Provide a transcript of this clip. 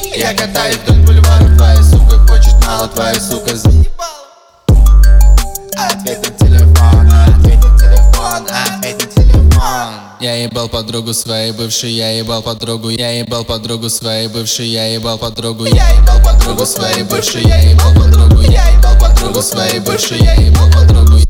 Я катаюсь вдоль бульвара, твоя сука хочет мало, твоя сука заебала. Ответь на телефон, ответь на телефон, ответь на телефон. Я ебал подругу своей бывшей, я ебал подругу, я ебал подругу своей бывшей, я ебал подругу, я ебал подругу своей бывшей, я ебал подругу, я ебал подругу своей бывшей, я ебал подругу.